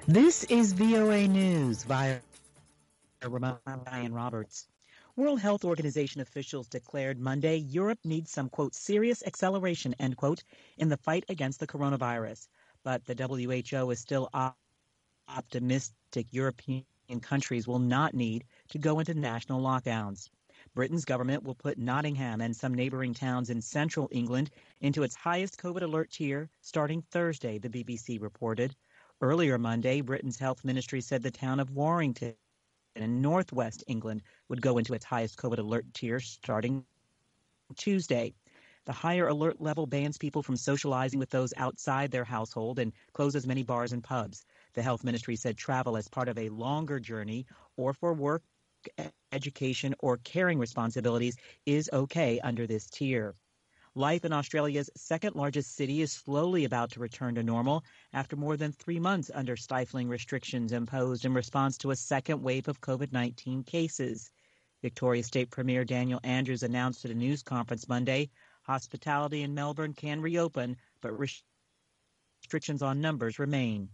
This is VOA News via Ryan Roberts. World Health Organization officials declared Monday Europe needs some, quote, serious acceleration, end quote, in the fight against the coronavirus. But the WHO is still optimistic European countries will not need to go into national lockdowns. Britain's government will put Nottingham and some neighboring towns in central England into its highest COVID alert tier starting Thursday, the BBC reported. Earlier Monday, Britain's health ministry said the town of Warrington in northwest England would go into its highest COVID alert tier starting Tuesday. The higher alert level bans people from socializing with those outside their household and closes many bars and pubs. The health ministry said travel as part of a longer journey or for work, education, or caring responsibilities is okay under this tier. Life in Australia's second largest city is slowly about to return to normal after more than 3 months under stifling restrictions imposed in response to a second wave of COVID-19 cases. Victoria State Premier Daniel Andrews announced at a news conference Monday, hospitality in Melbourne can reopen, but restrictions on numbers remain.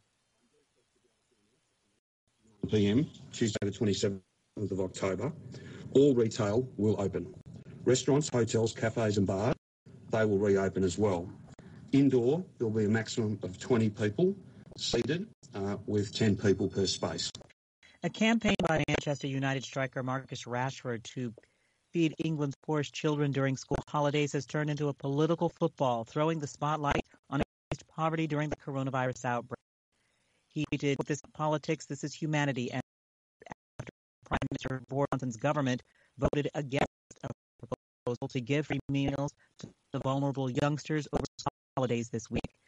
PM, Tuesday the 27th of October, all retail will open. Restaurants, hotels, cafes and bars, they will reopen as well. Indoor, there will be a maximum of 20 people seated with 10 people per space. A campaign by Manchester United striker Marcus Rashford to feed England's poorest children during school holidays has turned into a political football, throwing the spotlight on poverty during the coronavirus outbreak. He tweeted, "This is politics, this is humanity," and after Prime Minister Boris Johnson's government voted against a proposal to give free meals to the vulnerable youngsters over holidays this week.